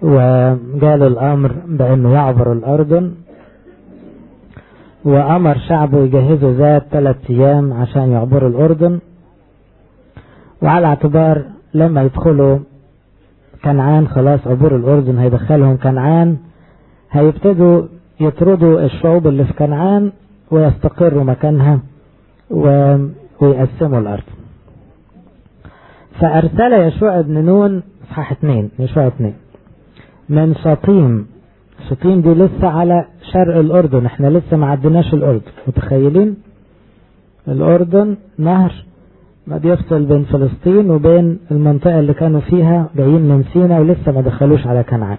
وجاله الأمر بأنه يعبر الأردن، وأمر شعبه يجهزوا ذات 3 أيام عشان يعبروا الأردن، وعلى اعتبار لما يدخلوا كنعان خلاص عبور الأردن هيدخلهم كنعان، هيبتدوا يطردوا الشعوب اللي في كنعان ويستقروا مكانها ويقسموا الأرض. فأرسل يشوع ابن نون صحاح 2 يشوع 2 من شطيم. شطيم دي لسه على شرق الأردن، احنا لسه ما عدناش الأردن. متخيلين الأردن نهر ما بيفصل بين فلسطين وبين المنطقة اللي كانوا فيها جايين من سيناء ولسه ما دخلوش على كنعان.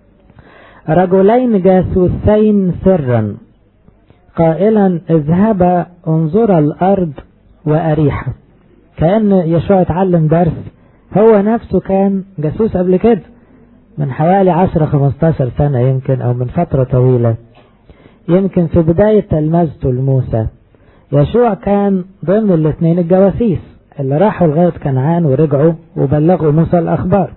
رجلين جاسوسين سرا قائلا اذهبا انظر الأرض وأريحا. كأن يشوع اتعلم درس، هو نفسه كان جاسوس قبل كده من حوالي 10-15 سنة يمكن، أو من فترة طويلة، يمكن في بداية تلمذته لموسى. يشوع كان ضمن الاثنين الجواسيس اللي راحوا لغاية كنعان ورجعوا وبلغوا موسى الأخبار.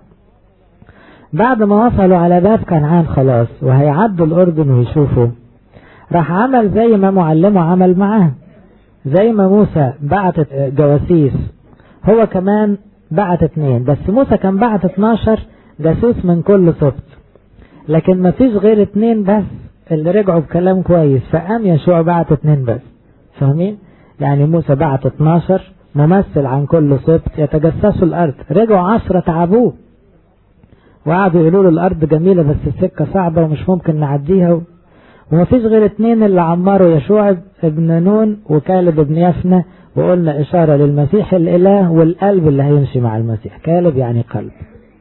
بعد ما وصلوا على باب كنعان خلاص وهيعدوا الأردن ويشوفوا، راح عمل زي ما معلمه عمل معاه. زي ما موسى بعت جواسيس، هو كمان بعت 2، بس موسى كان بعت 12 جاسوس من كل سبط، لكن ما فيش غير 2 بس اللي رجعوا بكلام كويس، فقام يشوع بعت 2 بس. فاهمين؟ يعني موسى بعت 12 ممثل عن كل سبط يتجسسوا الأرض، رجعوا 10 تعبوه وقعدوا يقولوا له الأرض جميلة بس السكة صعبة ومش ممكن نعديها، وما فيش غير 2 اللي عمروا يشوع ابن نون وكالب ابن يفنى، وقلنا إشارة للمسيح الإله والقلب اللي هيمشي مع المسيح. كالب يعني قلب.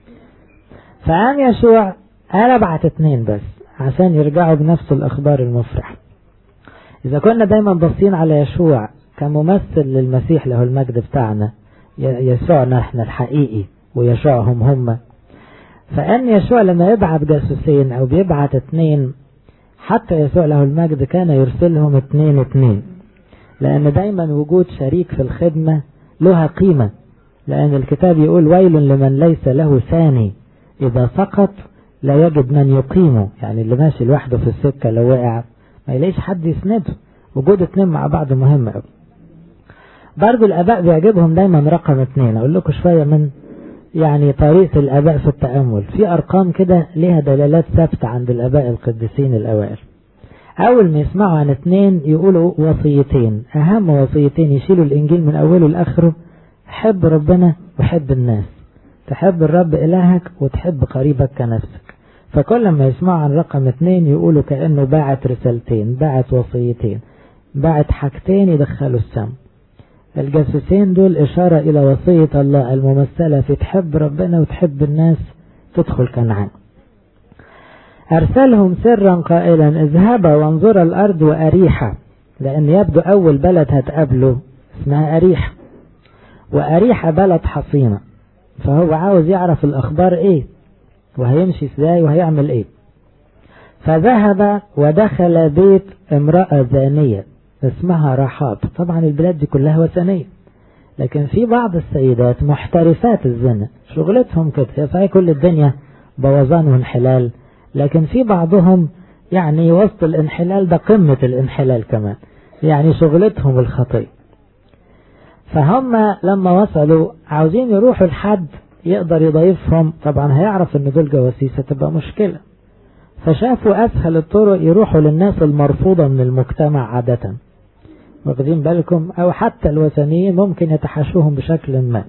فقام يشوع قال بعت 2 بس عشان يرجعوا بنفس الأخبار المفرحة. إذا كنا دايما باصين على يشوع كممثل للمسيح له المجد بتاعنا، يسوعنا احنا الحقيقي ويشوعهم هم، فأن يشوع لما يبعت جاسوسين أو بيبعت 2، حتى يسوع له المجد كان يرسلهم 2-2، لأن دايما وجود شريك في الخدمة لها قيمة، لأن الكتاب يقول ويل لمن ليس له ثاني إذا سقط لا يجد من يقيمه. يعني اللي ماشي لوحده في السكة لو وقع ما يلاقيش حد يسنده. وجود 2 مع بعض مهم قوي. برضو الآباء بيعجبهم دايما رقم 2. أقول لكم شوية من يعني طريقة الآباء في التأمل. في أرقام كده لها دلالات ثابتة عند الآباء القديسين الأوائل. أول ما يسمعوا عن 2 يقولوا وصيتين، أهم وصيتين يشيلوا الإنجيل من أوله لآخره: حب ربنا وحب الناس، تحب الرب إلهك وتحب قريبك كنفسك. فكل ما يسمعوا عن رقم 2 يقولوا كأنه باعت رسالتين، باعت وصيتين، باعت حاجتين يدخلوا السم. الجاسوسين دول إشارة إلى وصية الله الممثلة في تحب ربنا وتحب الناس تدخل كنعان. أرسلهم سرا قائلا اذهبا وانظر الأرض وأريحا، لأن يبدو أول بلد هتقابله اسمها أريحا، وأريحا بلد حصينة، فهو عاوز يعرف الأخبار إيه وهيمشي إزاي وهيعمل إيه. فذهب ودخل بيت امرأة زانية اسمها رحاب. طبعا البلاد دي كلها وثنية، لكن في بعض السيدات محترفات الزنا، شغلتهم كده. صحيح كل الدنيا بوظان وانحلال، لكن في بعضهم يعني وسط الانحلال ده قمة الانحلال كمان، يعني شغلتهم الخطية. فهم لما وصلوا عاوزين يروحوا لحد يقدر يضيفهم، طبعا هيعرف ان دول جواسيس هتبقى مشكلة، فشافوا أسهل الطرق يروحوا للناس المرفوضة من المجتمع عادة، واخدين بالكم، أو حتى الوثنيين ممكن يتحاشوهم بشكل ما.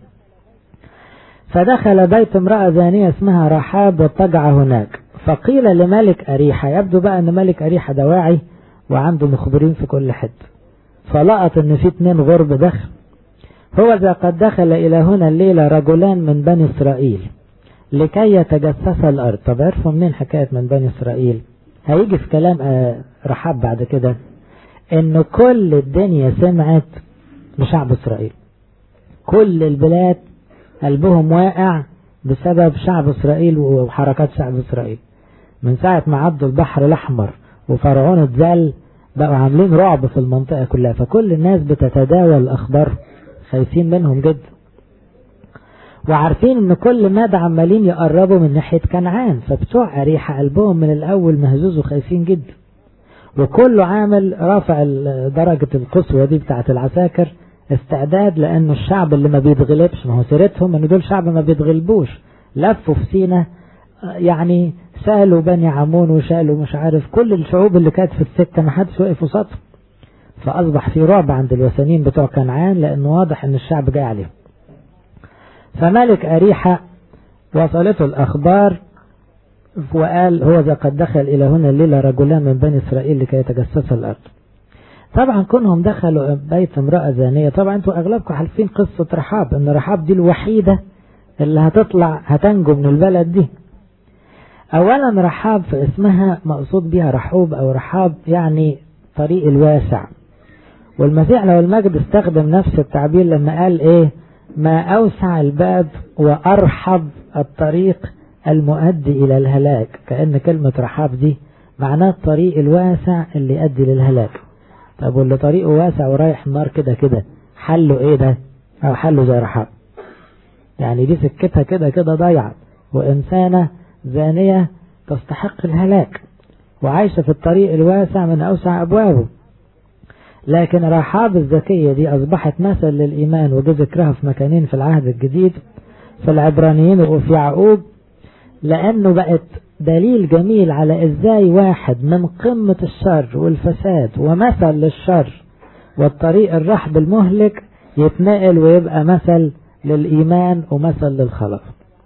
فدخل بيت امرأة زانية اسمها رحاب واضطجع هناك. فقيل لملك أريحا، يبدو بقى أن ملك أريحا ده واعي وعنده مخبرين في كل حد، فلقط أن في 2 غرب دخل. هو ذا قد دخل إلى هنا الليلة رجلان من بني إسرائيل لكي يتجسس الأرض. طب عرفوا منين حكاية من بني إسرائيل؟ هيجي في كلام رحاب بعد كده إنه كل الدنيا سمعت بشعب إسرائيل، كل البلاد قلبهم واقع بسبب شعب إسرائيل وحركات شعب إسرائيل. من ساعة ما عدوا البحر الأحمر وفرعون اتذل بقوا عاملين رعب في المنطقة كلها، فكل الناس بتتداول الأخبار خايفين منهم جدا. وعارفين ان كل مدى عمالين يقربوا من ناحية كنعان، فبتوع أريحة قلبهم من الأول مهزوز وخايفين جدا، وكله عامل رافع درجة القسوة دي بتاعت العساكر استعداد، لأنه الشعب اللي ما بيتغلبش، ما هو سيرتهم ان دول شعب ما بيتغلبوش، لفوا في سينا يعني سالوا بني عمون وشالوا مش عارف كل الشعوب اللي كانت في السكة، ما حدش وقف وسطهم، فأصبح في رعب عند الوثنيين بتوع كنعان، لأنه واضح ان الشعب جاي عليهم. فملك أريحة وصلته الأخبار وقال هو ذا قد دخل إلى هنا الليلة رجلان من بني إسرائيل لكي يتجسس الأرض. طبعا كونهم دخلوا بيت امرأة زانية، طبعا انتوا أغلبكم عارفين قصة رحاب، ان رحاب دي الوحيدة اللي هتنجو من البلد دي. أولا رحاب في اسمها مقصود بها رحوب أو رحاب يعني طريق الواسع، والمسيح له المجد استخدم نفس التعبير لما قال ايه ما أوسع الباب وأرحب الطريق المؤدي إلى الهلاك، كأن كلمة رحاب دي معناه الطريق الواسع اللي يؤدي للهلاك. طب واللي طريقه واسع ورايح النار كده كده حله ايه ده؟ أو حله زي رحاب، يعني دي سكتها كده كده ضيعة، وإنسانة زانية تستحق الهلاك وعايشة في الطريق الواسع من أوسع أبوابه. لكن رحاب الذكية دي أصبحت مثل للإيمان، وده ذكرها في مكانين في العهد الجديد في العبرانيين وفي يعقوب، لأنه بقت دليل جميل على إزاي واحد من قمة الشر والفساد ومثل للشر والطريق الرحب المهلك يتنقل ويبقى مثل للإيمان ومثل للخلاص.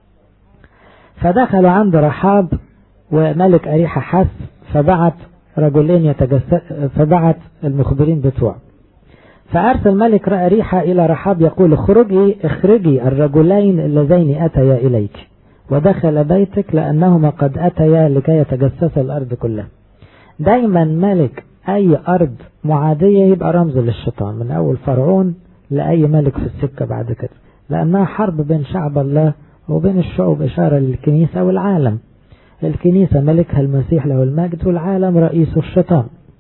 فدخلوا عند رحاب وملك أريحة حس، فبعت رجلين فبعت المخبرين بتوعه، فأرسل ملك أريحة إلى رحاب يقول اخرجي الرجلين اللذين أتيا إليك ودخل بيتك لأنهما قد أتيا لكي يتجسس الأرض كلها. دايما ملك أي أرض معادية يبقى رمز للشيطان، من أول فرعون لأي ملك في السكة بعد كده، لأنها حرب بين شعب الله وبين الشعوب، إشارة للكنيسة والعالم. الكنيسة ملكها المسيح له المجد، والعالم رئيسه الشيطان.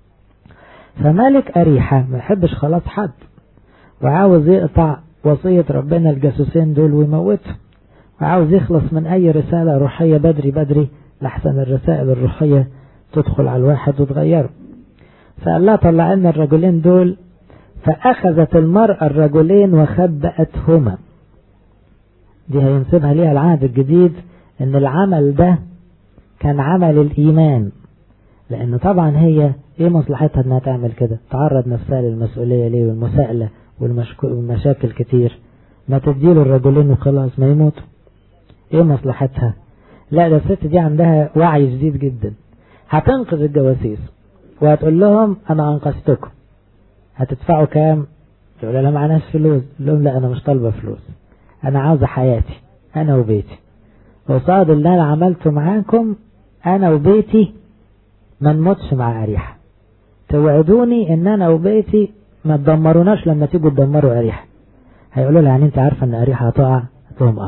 فملك أريحة ما يحبش خلاص حد، وعاوز يقطع وصية ربنا الجاسوسين دول ويموتهم، وعاوز يخلص من أي رسالة روحية بدري بدري لحسن الرسائل الروحية تدخل على الواحد وتغيره. فقال لا طلع لنا الرجلين دول، فأخذت المرأة الرجلين وخبأتهما. دي هينسبها ليها العهد الجديد ان العمل ده كان عمل الإيمان، لأنه طبعا هي ايه مصلحتها انها تعمل كده؟ تعرض نفسها للمسؤولية ليه والمساءلة والمشاكل كتير، ما تديله الرجلين وخلاص ما يموتوا، ايه مصلحتها؟ لا ده الست دي عندها وعي جديد جدا، هتنقذ الجواسيس وهتقول لهم انا انقذتكم، هتدفعوا كام؟ يقول لها معناش فلوس، لهم لا انا مش طالبة فلوس، انا عاوزة حياتي انا وبيتي، وصاد اللي انا عملته معاكم انا وبيتي ما نموتش مع أريحة، توعدوني ان انا وبيتي ما تدمروناش لما تيجوا تدمروا أريحة. هيقولوا لها يعني انت عارفة ان أريحة هتقع؟ هتقوم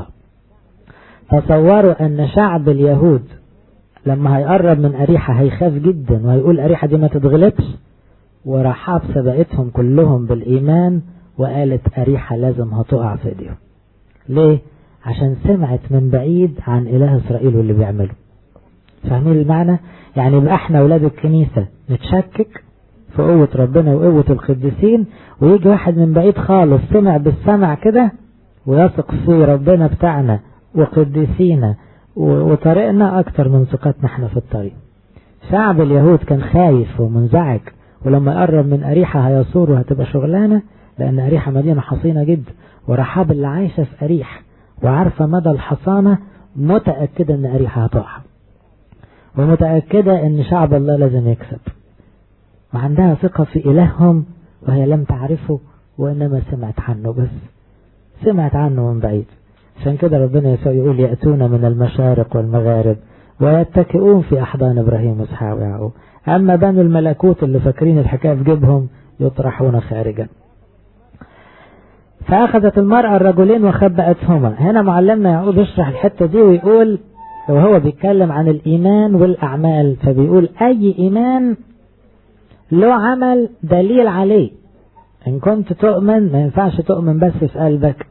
تصوروا ان شعب اليهود لما هيقرب من أريحة هيخاف جدا وهيقول أريحة دي ما تتغلبش، ورحاب سبقتهم كلهم بالإيمان وقالت أريحة لازم هتقع في ايديهم. ليه؟ عشان سمعت من بعيد عن إله إسرائيل واللي بيعمله. فاهمين المعنى؟ يعني يبقى احنا أولاد الكنيسة نتشكك في قوة ربنا وقوة القديسين، ويجي واحد من بعيد خالص سمع بالسمع كده ويثق في ربنا بتاعنا وقديسينا وطريقنا أكتر من ثقتنا احنا في الطريق. شعب اليهود كان خايف ومنزعج، ولما يقرب من أريحة هيصور وهتبقى شغلانة، لأن أريحة مدينة حصينة جدا، ورحاب اللي عايشة في أريحة وعارفة مدى الحصانة متأكدة ان أريحة هتقع، ومتأكدة ان شعب الله لازم يكسب، وعندها ثقة في إلههم وهي لم تعرفه وإنما سمعت عنه، بس سمعت عنه من بعيد. عشان كده ربنا يسوع يقول يأتون من المشارق والمغارب ويتكئون في أحضان إبراهيم وإسحاق ويعقوب، أما بنو الملكوت اللي فاكرين الحكاية في جيبهم يطرحون خارجا. فأخذت المرأة الرجلين وخبأتهما. هنا معلمنا يعقوب يشرح الحتة دي ويقول وهو بيتكلم عن الإيمان والأعمال، فبيقول أي إيمان له عمل دليل عليه. إن كنت تؤمن ما ينفعش تؤمن بس في قلبك،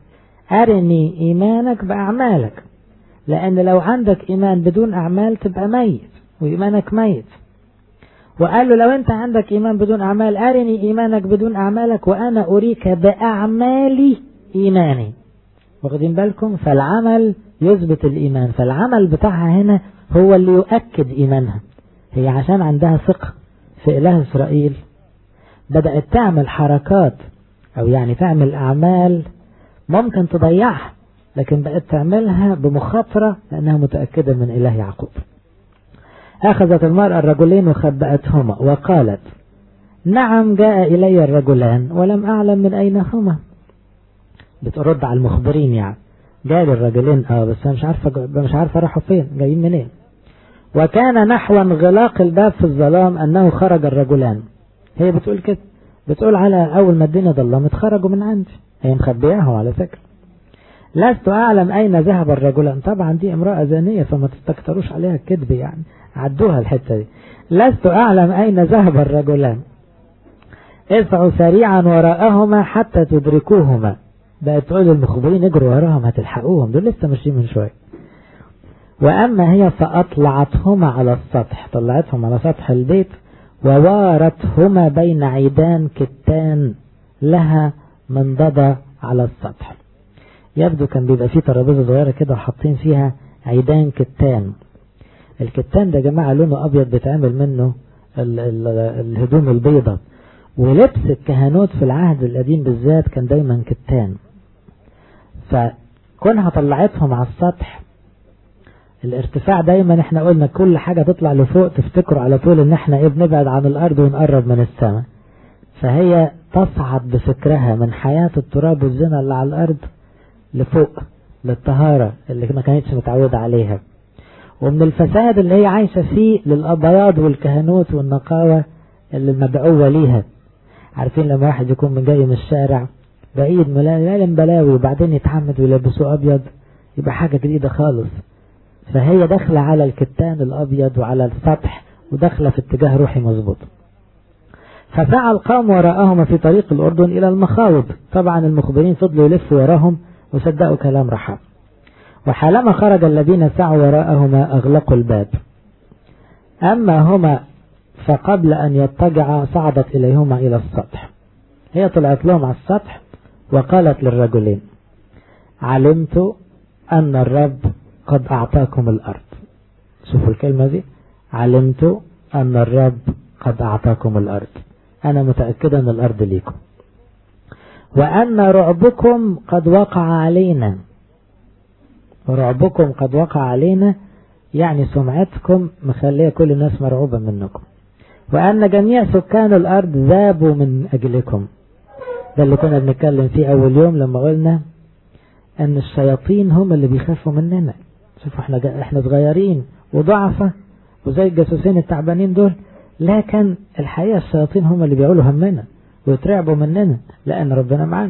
أرني إيمانك بأعمالك، لأن لو عندك إيمان بدون أعمال تبقى ميت وإيمانك ميت. وقال له لو أنت عندك إيمان بدون أعمال أرني إيمانك بدون أعمالك وأنا أريك بأعمالي إيماني. واخدين بالكم؟ فالعمل يثبت الإيمان، فالعمل بتاعها هنا هو اللي يؤكد إيمانها. هي عشان عندها ثقة في إله إسرائيل بدأت تعمل حركات أو يعني تعمل أعمال ممكن تضيعها، لكن بقت تعملها بمخاطرة لأنها متأكدة من إله يعقوب. أخذت المرأة الرجلين وخبأتهما وقالت نعم جاء إلي الرجلان ولم أعلم من أين هما. بترد على المخبرين يعني جاء الرجلين بس أنا مش عارفة راحوا فين جايين منين. وكان نحو انغلاق الباب في الظلام أنه خرج الرجلان. هي بتقول كده، بتقول على أول ما الدنيا ظلمت خرجوا من عندي، هي مخبياهم على فكرة. لست أعلم أين ذهب الرجلان. طبعا دي امرأة زانية فما تستكتروش عليها الكذب يعني، عدوها الحتة دي. لست أعلم أين ذهب الرجلان، اسعوا سريعا وراءهما حتى تدركوهما. بقت تقول المخبرين اجروا وراهم هتلحقوهم، دول لسه ماشيين من شوية. وأما هي فأطلعتهما على السطح، طلعتهم على سطح البيت ووارتهما بين عيدان كتان لها منضدة على السطح. يبدو كان بيبقى فيه ترابيزة صغيرة كده وحاطين فيها عيدان كتان. الكتان ده جماعة لونه أبيض بيتعمل منه الهدوم البيضة، ولبس الكهنوت في العهد القديم بالذات كان دايما كتان. فكونها طلعتهم على السطح، الارتفاع دايما احنا قلنا كل حاجة تطلع لفوق تفتكروا على طول ان احنا بنبعد عن الارض ونقرب من السماء. فهي تصعد بفكرها من حياة التراب والزنا اللي على الارض لفوق للطهارة اللي ما كانتش متعودة عليها، ومن الفساد اللي هي عايشة فيه للأبياض والكهنوت والنقاوة اللي المدعوة ليها. عارفين لما واحد يكون من جاي من الشارع بعيد ملالم بلاوي وبعدين يتحمد ويلبسوه أبيض يبقى حاجة جديدة خالص. فهي داخلة على الكتان الأبيض وعلى السطح وداخلة في اتجاه روحي مظبوط. فسعى القوم وراءهما في طريق الأردن إلى المخاوض. طبعا المخبرين فضلوا يلفوا وراهم وصدقوا كلام رحاب. وحالما خرج الذين سعوا وراءهما أغلقوا الباب. أما هما فقبل أن يضطجعا صعدت إليهما إلى السطح. هي طلعت لهم على السطح وقالت للرجلين علمت أن الرب قد أعطاكم الأرض. شوفوا الكلمة دي، علمت أن الرب قد أعطاكم الأرض، أنا متأكدة أن الأرض ليكم، وأن رعبكم قد وقع علينا. رعبكم قد وقع علينا يعني سمعتكم مخلية كل الناس مرعوبة منكم، وأن جميع سكان الأرض ذابوا من أجلكم. ده اللي كنا بنتكلم فيه أول يوم لما قلنا أن الشياطين هم اللي بيخافوا مننا. شوفوا احنا صغيرين وضعفة وزي الجاسوسين التعبانين دول، لكن الحقيقة الشياطين هم اللي بيعولوا همنا ويترعبوا مننا لأن ربنا معانا.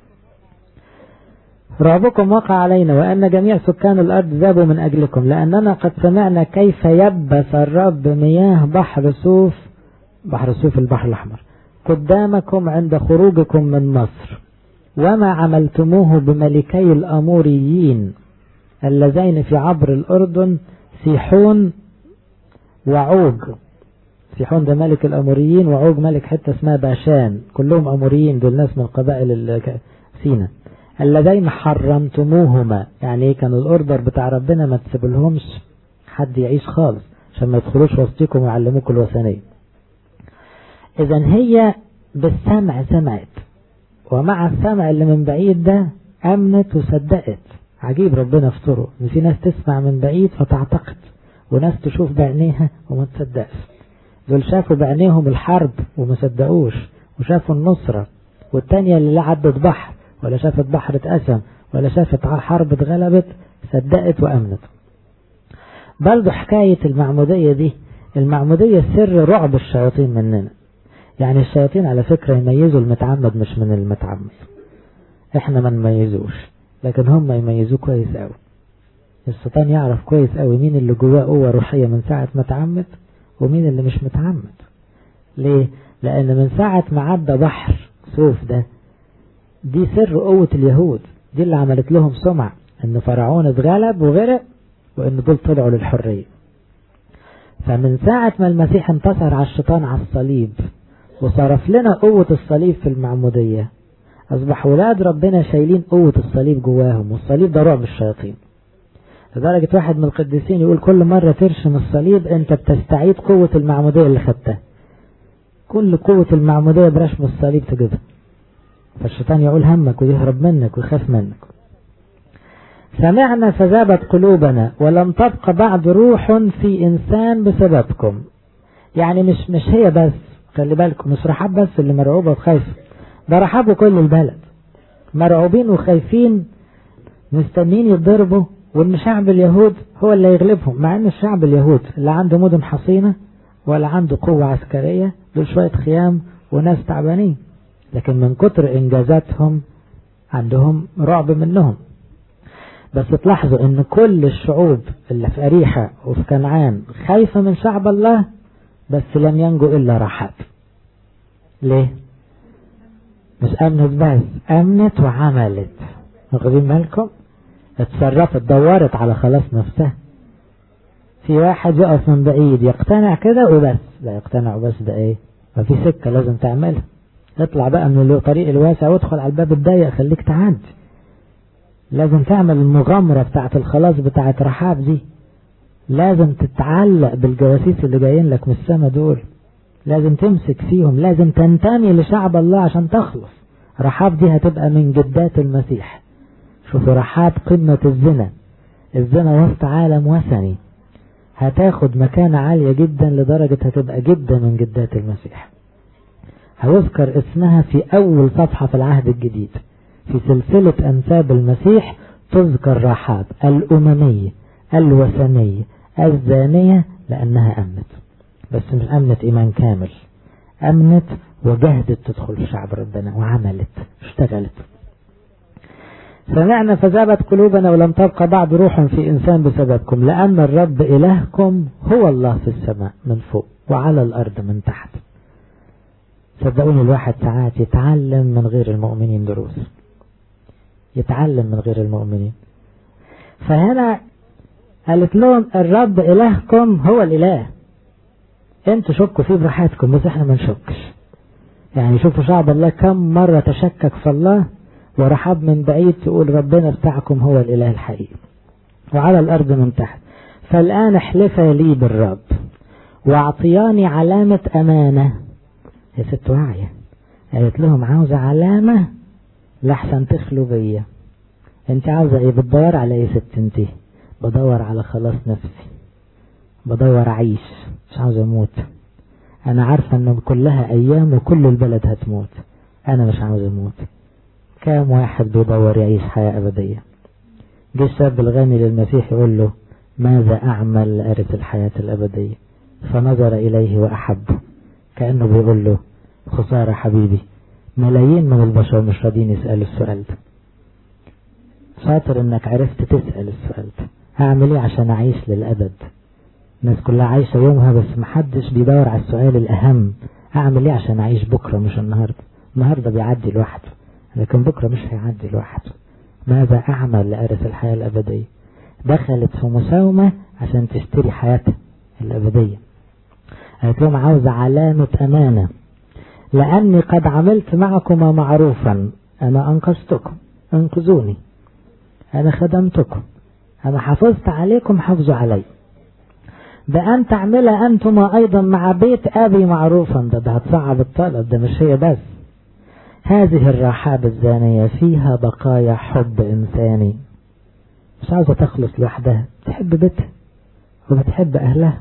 رعبكم وقع علينا وأن جميع سكان الأرض ذابوا من أجلكم، لأننا قد سمعنا كيف يبث الرب مياه بحر صوف البحر الأحمر قدامكم عند خروجكم من مصر، وما عملتموه بملكي الأموريين اللذين في عبر الأردن سيحون وعوج. سيحون ده ملك الأموريين، وعوج ملك حتة اسمها باشان، كلهم أموريين دول ناس من قبائل سينا. اللذين حرمتموهما يعني كانوا الأوردر بتاع ربنا ما تسيبلهمش حد يعيش خالص عشان ما يدخلوش وسطيكم ويعلموكم الوثنية. إذن هي بالسمع سمعت، ومع السمع اللي من بعيد ده أمنت وصدقت. عجيب ربنا في طرق إن في ناس تسمع من بعيد فتعتقد، وناس تشوف بعينيها وما تصدقش. دول شافوا بعينيهم الحرب وما صدقوش، وشافوا النصرة، والتانية اللي لا عدت بحر ولا شافت بحر اتقسم ولا شافت حرب اتغلبت صدقت وأمنت. برضو حكاية المعمودية دي، المعمودية سر رعب الشياطين مننا. يعني الشياطين على فكرة يميزوا المتعمد مش من المتعمد، احنا ما نميزوش لكن هم يميزوه كويس قوي. الشيطان يعرف كويس قوي مين اللي جواه قوة روحية من ساعة متعمد ومين اللي مش متعمد. ليه؟ لأن من ساعة ما عدى بحر صوف ده، دي سر قوة اليهود. دي اللي عملت لهم سمع، ان فرعون اتغلب وغرق، وان دول طلعوا للحرية. فمن ساعة ما المسيح انتصر على الشيطان على الصليب وصرف لنا قوة الصليب في المعمودية، أصبح ولاد ربنا شايلين قوة الصليب جواهم، والصليب ده رعب الشياطين. لدرجة واحد من القديسين يقول كل مرة ترشم الصليب انت بتستعيد قوة المعمودية اللي خدتها. كل قوة المعمودية برشم الصليب تجيبها، فالشيطان يقول همك ويهرب منك ويخاف منك. سمعنا فذابت قلوبنا ولم تبق بعد روح في إنسان بسببكم. يعني مش هي بس، خلي بالكم، مش رحاب بس اللي مرعوبة وخايفة، ده رحاب كل البلد مرعوبين وخايفين مستنين يتضربوا، وان شعب اليهود هو اللي يغلبهم، مع ان الشعب اليهود اللي عنده مدن حصينة ولا عنده قوة عسكرية، دول شوية خيام وناس تعبانين، لكن من كتر انجازاتهم عندهم رعب منهم. بس تلاحظوا ان كل الشعوب اللي في أريحة وفي كنعان خايفة من شعب الله، بس لم ينجو الا رحاب. ليه؟ مش امنت بس، امنت وعملت. واخدين بالكم؟ اتصرفت، دورت على خلاص نفسها. في واحد يقف من بعيد يقتنع كده وبس، لا يقتنع وبس ده ايه؟ ما في سكة لازم تعملها. اطلع بقى من الطريق الواسع وادخل على الباب الضيق، خليك تعدي. لازم تعمل المغامرة بتاعت الخلاص بتاعت رحاب دي، لازم تتعلق بالجواسيس اللي جايين لك من السما دول، لازم تمسك فيهم، لازم تنتمي لشعب الله عشان تخلص. رحاب دي هتبقى من جدات المسيح. شوفوا رحاب قمة الزنا وسط عالم وثني، هتاخد مكانة عالية جدا لدرجة هتبقى جدة من جدات المسيح. هيذكر اسمها في أول صفحة في العهد الجديد في سلسلة أنساب المسيح، تذكر رحاب الأممية الوثنية الزانية، لأنها أمنت، بس مش أمنت إيمان كامل، أمنت وجهدت تدخل في شعب ربنا وعملت اشتغلت. سمعنا فذابت قلوبنا ولم تبقى بعد روح في إنسان بسببكم، لأن الرب إلهكم هو الله في السماء من فوق وعلى الأرض من تحت. صدقوني الواحد ساعات يتعلم من غير المؤمنين دروس، يتعلم من غير المؤمنين. فهنا قالت لهم الرب إلهكم هو الإله، انتوا شكوا فيه براحتكم بس احنا ما نشكش. يعني شوفوا شعب الله كم مرة تشكك في الله، ورحاب من بعيد تقول ربنا بتاعكم هو الإله الحقيقي وعلى الأرض من تحت. فالآن احلفا لي بالرب واعطياني علامة أمانة. يا ست واعية، قالت لهم عاوزة علامة لحسن تخلوا بيا. انت عاوزة ايه؟ بتدور على ايه ست انتي؟ بدور على خلاص نفسي، بدور اعيش، مش عاوزة اموت. انا عارفة ان كلها ايام وكل البلد هتموت، انا مش عاوز اموت. كام واحد بيدور يعيش حياة ابدية؟ جه الشاب الغني للمسيح يقول له ماذا اعمل لأرث الحياة الابدية؟ فنظر اليه واحبه، كأنه بيقول له خسارة حبيبي، ملايين من البشر مش راضيين يسألوا السؤال ده. شاطر انك عرفت تسأل السؤال ده، اعمل ايه عشان اعيش للأبد؟ الناس كلها عايشة يومها بس محدش بيدور على السؤال الأهم، أعمل إيه عشان أعيش بكرة مش النهاردة؟ النهاردة بيعدي لوحده لكن بكرة مش هيعدي لوحده. ماذا أعمل لأرث الحياة الأبدية؟ دخلت في مساومة عشان تشتري حياتها الأبدية. قالت لهم عاوز علامة أمانة، لأني قد عملت معكما معروفا، أنا أنقذتكم، انقذوني، أنا خدمتكم، أنا حافظت عليكم، حافظوا علي، بأن تعمل أنتما أيضا مع بيت أبي معروفا. ده هتصعب الطلب، ده مش هي بس. هذه الرحاب الزانية فيها بقايا حب إنساني، مش عاوزة تخلص لوحدها، تحب بيتها وبتحب أهلها.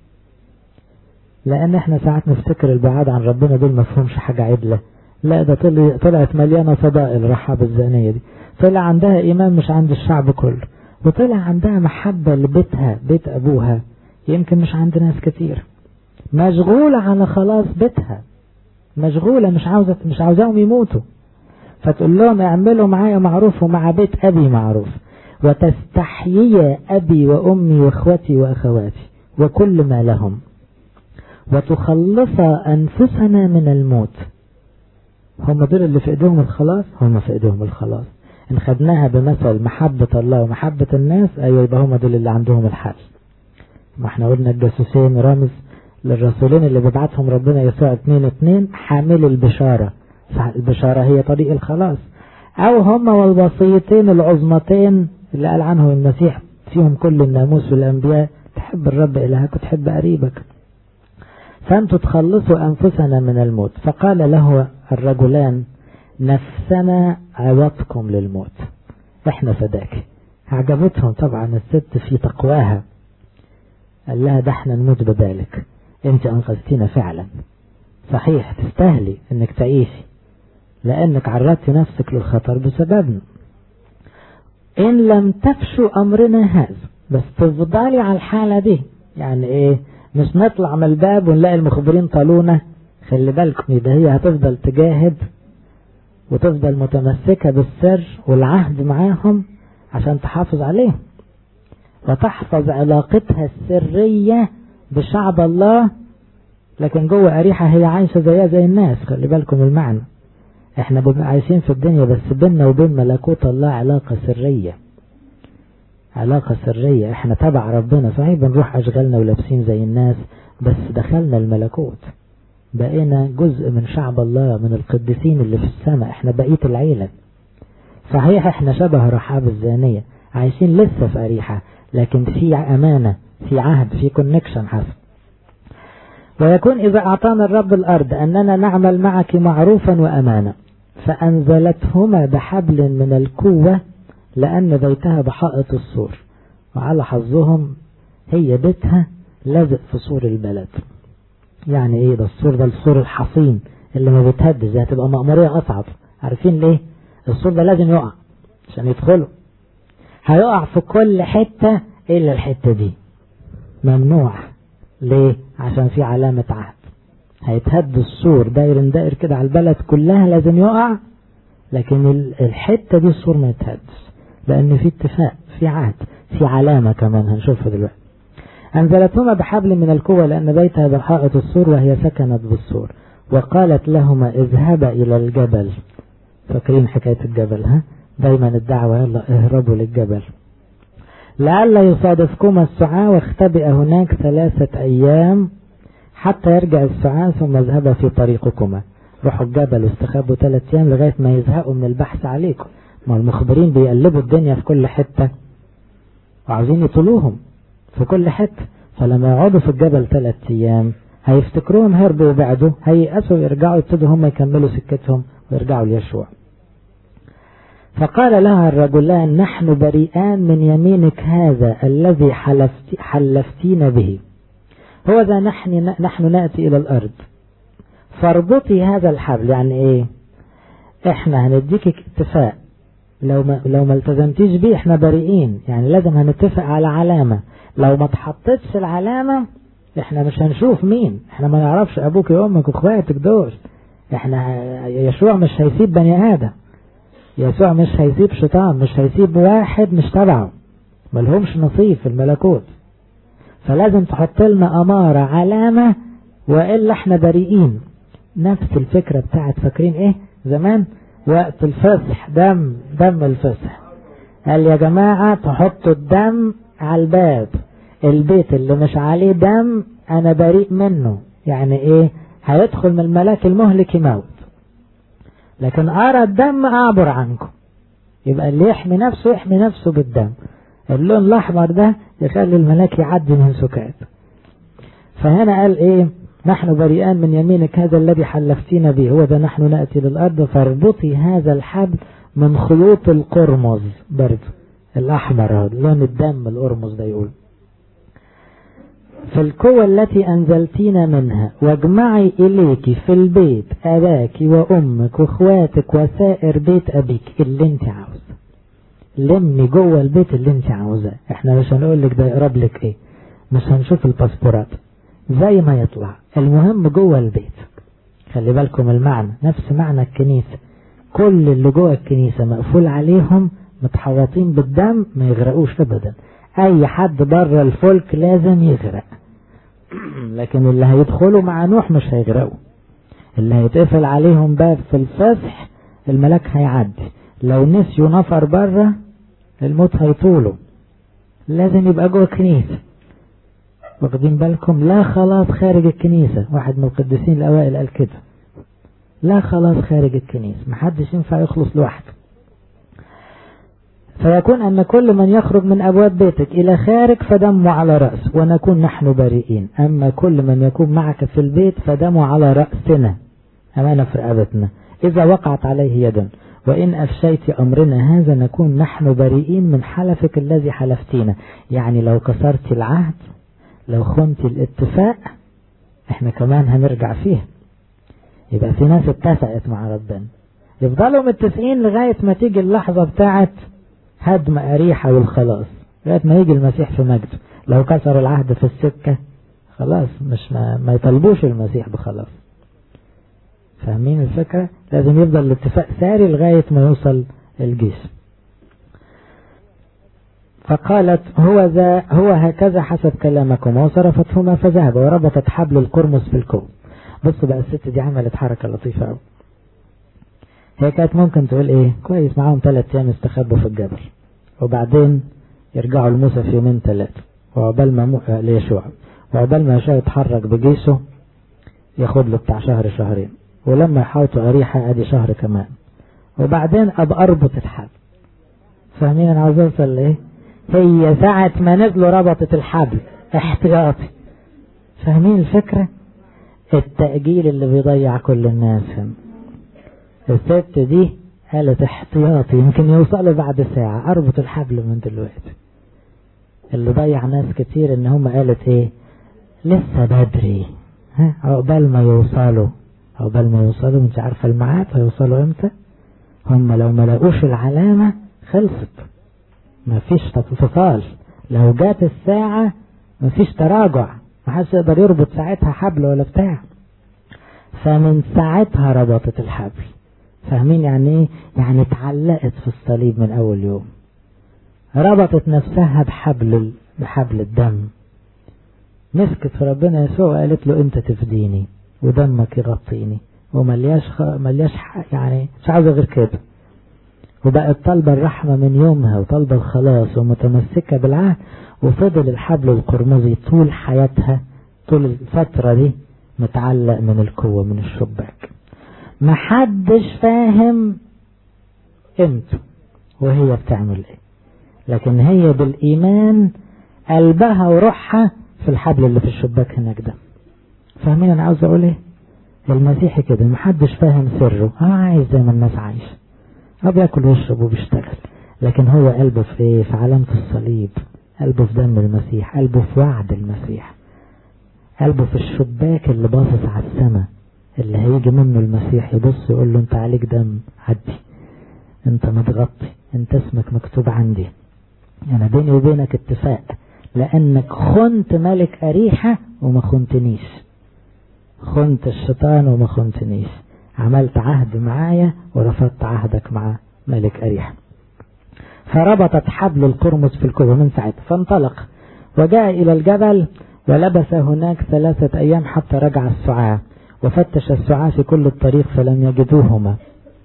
لأن احنا ساعات نفتكر البعاد عن ربنا دول مفهومش حاجة عدلة، لا ده طلعت مليانة فضائل. الرحاب الزانية دي طلع عندها إيمان مش عند الشعب كله، وطلع عندها محبة لبيتها بيت أبوها، يمكن مش عند ناس كتير. مشغولة على خلاص بيتها، مشغولة مش عاوزاهم يموتوا، فتقول لهم اعملوا معايا معروف ومع بيت أبي معروف، وتستحيي أبي وأمي وأخوتي وأخواتي وكل ما لهم، وتخلص أنفسنا من الموت. هم دول اللي في إيدهم الخلاص، هم في إيدهم الخلاص. إن خدناها بمثل محبة الله ومحبة الناس، أيوة يبقى هم دول اللي عندهم الحل. ما احنا قلنا الجاسوسين رمز للرسولين اللي بيبعتهم ربنا يسوع 2 حامل البشارة، البشارة هي طريق الخلاص، أو هم والوصيتين العظمتين اللي قال عنهم المسيح فيهم كل الناموس والأنبياء، تحب الرب إلهك وتحب قريبك. فأنتوا تخلصوا أنفسنا من الموت. فقال له الرجلان نفسنا عوضكم للموت، احنا فداك. عجبتهم طبعا الست في تقواها، قال لها ده احنا نموت بذلك، انت انقذتينا فعلا، صحيح تستاهلي انك تعيشي لانك عرضتي نفسك للخطر بسببنا. ان لم تفشوا امرنا هذا، بس تفضلي على الحالة دي. يعني ايه؟ مش نطلع من الباب ونلاقي المخبرين طالونا، خلي بالكم ده هي هتفضل تجاهد وتفضل متمسكة بالسر والعهد معاهم عشان تحافظ عليه وتحفظ علاقتها السرية بشعب الله. لكن جوه أريحة هي عايشة زيها زي الناس. خلي بالكم المعنى، احنا بنبقى عايشين في الدنيا بس بيننا وبين ملكوت الله علاقة سرية، علاقة سرية. احنا تبع ربنا صحيح، بنروح أشغالنا ولابسين زي الناس، بس دخلنا الملكوت، بقينا جزء من شعب الله، من القديسين اللي في السماء، احنا بقية العيلة. صحيح احنا شبه رحاب الزانية، عايشين لسه في أريحة، لكن في أمانة، في عهد، في كونكشن حسب. ويكون إذا أعطانا الرب الأرض أننا نعمل معك معروفا وأمانة. فأنزلتهما بحبل من الكوة لأن بيتها بحائط السور، وعلى حظهم هي بيتها لازق في سور البلد. يعني ايه ده السور؟ ده السور الحصين اللي ما بيتهدش، هتبقى مأمورية أصعب. عارفين ليه؟ السور ده لازم يقع عشان يدخلوا، هيقع في كل حتة إلا الحتة دي ممنوع. ليه؟ عشان في علامة عهد. هيتهد السور داير كده على البلد كلها، لازم يقع، لكن الحتة دي السور ما يتهدش لأن في اتفاق، في عهد، في علامة كمان هنشوفها دلوقتي. أنزلتهما بحبل من الكوة لأن بيتها بحائط السور وهي سكنت بالسور. وقالت لهما اذهبا إلى الجبل. فاكرين حكاية الجبل؟ ها دايما الدعوة يلا اهربوا للجبل لعل يصادفكما السعاة واختبئ هناك 3 أيام حتى يرجع السعاة ثم اذهبا في طريقكما. روحوا الجبل واستخبوا 3 أيام لغاية ما يزهقوا من البحث عليكم. ما المخبرين بيقلبوا الدنيا في كل حتة وعاوزين يطلوهم في كل حتة، فلما يقعدوا في الجبل 3 أيام هيفتكروهم هربوا وبعدوا، هيأسوا يرجعوا يبتدوا هم يكملوا سكتهم ويرجعوا ليشوع. فقال لها الرجلان نحن بريئان من يمينك هذا الذي حلفتين به، هو ذا نحن نأتي إلى الأرض فاربطي هذا الحبل. يعني ايه؟ احنا هنديك اتفاق، لو ما التزمتيش بيه احنا بريئين، يعني لازم هنتفق على علامة، لو ما تحطتش العلامة احنا مش هنشوف مين، احنا ما نعرفش ابوك وامك واخواتك دول، احنا يشوع مش هيسيب بني آدم، يسوع مش هيسيب شيطان، مش هيسيب واحد مش تبعه، ملهمش نصيب في الملكوت، فلازم تحط لنا أمارة علامة وإلا احنا بريئين. نفس الفكرة بتاعت فاكرين ايه زمان وقت الفصح، دم الفصح، قال يا جماعة تحطوا الدم على الباب، البيت اللي مش عليه دم انا بريء منه. يعني ايه؟ هيدخل من الملاك المهلك يموت، لكن أرى الدم أعبر عنكم. يبقى اللي يحمي نفسه بالدم. اللون الأحمر ده يخلي الملاك يعدي من سكات. فهنا قال إيه؟ نحن بريئان من يمينك هذا الذي حلفتين به، هو ذا نحن نأتي للأرض فاربطي هذا الحبل من خيوط القرمز. برضه الأحمر لون الدم القرمز ده يقول في الكوة التي أنزلتين منها، واجمعي إليك في البيت أباك وأمك وأخواتك وسائر بيت أبيك اللي انت عاوز. لمي جوه البيت اللي انت عاوزاه، احنا مش هنقول لك ده يقرب لك ايه، مش هنشوف الباسبورات زي ما يطلع، المهم جوه البيت. خلي بالكم المعنى نفس معنى الكنيسة، كل اللي جوه الكنيسة مقفول عليهم متحوطين بالدم ما يغرقوش ابدا. اي حد بره الفلك لازم يغرق، لكن اللي هيدخلوا مع نوح مش هيغرقوا. اللي هيتقفل عليهم باب في الفسح الملاك هيعدي، لو نسيوا نفر بره الموت هيطوله، لازم يبقى جوه الكنيسة. واخدين بالكم؟ لا خلاص خارج الكنيسة. واحد من القديسين الأوائل قال كده، لا خلاص خارج الكنيسة، محدش ينفع يخلص لوحده. فيكون أن كل من يخرج من أبواب بيتك إلى خارج فدمه على رأس ونكون نحن بريئين، أما كل من يكون معك في البيت فدمه على رأسنا، أمانة في رقبتنا، إذا وقعت عليه يد، وإن أفشيت أمرنا هذا نكون نحن بريئين من حلفك الذي حلفتينا. يعني لو كسرت العهد، لو خنت الاتفاق، احنا كمان هنرجع فيه. يبقى في ناس اتفقت مع ربنا، يفضلوا متفقين لغاية ما تيجي اللحظة بتاعت هدم أريحة والخلاص، لغاية ما يجي المسيح في مجده. لو كسر العهد في السكة خلاص مش ما يطلبوش المسيح بخلاص. فاهمين الفكرة؟ لازم يفضل الاتفاق ساري لغاية ما يوصل الجيش. فقالت هو هكذا حسب كلامكم، وصرفتهما فذهب وربطت حبل القرمز في الكوم. بص بقى الست دي عملت حركة لطيفة قوي. هي كانت ممكن تقول ايه، كويس معاهم 3 أيام استخبوا في الجبل وبعدين يرجعوا لموسى في 2-3 وعقبال ما ليشوع، وعقبال ما يشوع يتحرك بجيشه ياخد له بتاع شهرين، ولما يحاوطوا أريحة ادي شهر كمان، وبعدين ابقى اربط الحبل. فاهمين انا عاوز اوصل لايه؟ هي ساعة ما نزلوا ربطت الحبل احتياطي. فاهمين الفكرة؟ التأجيل اللي بيضيع كل الناس هم. الست دي قالت احتياطي يمكن يوصلوا بعد ساعة، اربط الحبل من دلوقتي. اللي ضيع ناس كتير ان هم قالت ايه، لسه بدري، عقبال ما يوصلوا مش عارفة الميعاد هيوصلوا امتى. هم لو ما لقوش العلامة خلصت، ما فيش انفصال. لو جات الساعة ما فيش تراجع، ما حدش يقدر يربط ساعتها حبل ولا بتاع. فمن ساعتها ربطت الحبل. فاهمين يعني ايه؟ يعني اتعلقت في الصليب من اول يوم، ربطت نفسها بحبل الدم، مسكت في ربنا يسوع وقالت له انت تفديني ودمك يغطيني، وملياش يعني مش عاوزة غير كده. وبقت طالبة الرحمة من يومها وطالبة الخلاص ومتمسكة بالعهد. وفضل الحبل القرمزي طول حياتها، طول الفترة دي متعلق من القوة من الشباك. محدش فاهم امتى وهي بتعمل ايه، لكن هي بالإيمان قلبها وروحها في الحبل اللي في الشباك هناك ده. فاهمين انا عاوز اقول ايه؟ المسيحي كده محدش فاهم سره، عايز زي ما الناس عايشة، بياكل ويشرب وبيشتغل، لكن هو قلبه في ايه؟ في علامة الصليب، قلبه في دم المسيح، قلبه في وعد المسيح، قلبه في الشباك اللي باصص على السماء اللي هيجي منه المسيح يبص يقول له انت عليك دم، عدي، انت متغطي، انت اسمك مكتوب عندي، انا بيني وبينك اتفاق، لانك خنت ملك أريحة وما خنتنيش، خنت الشيطان وما خنتنيش، عملت عهد معايا ورفضت عهدك مع ملك أريحة. فربطت حبل القرمز في الكوة من ساعتها. فانطلق وجاء إلى الجبل ولبس هناك 3 أيام حتى رجع السعاة، وفتش السعاة في كل الطريق فلم يجدوهما.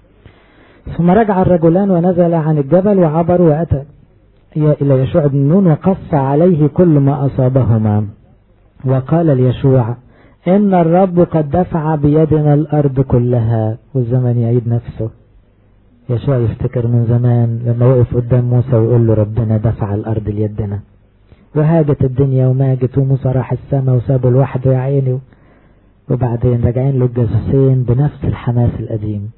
ثم رجع الرجلان ونزل عن الجبل وعبروا وأتى إلى يشوع بن نون وقص عليه كل ما أصابهما. وقال ليشوع إن الرب قد دفع بيدنا الأرض كلها. والزمن يعيد نفسه. يشوع يفتكر من زمان لما وقف قدام موسى ويقول له ربنا دفع الأرض ليدنا، وهاجت الدنيا وماجت، وموسى راح السماء وسابه لوحده يا عيني، وبعدين راجعين له الجاسوسين بنفس الحماس القديم.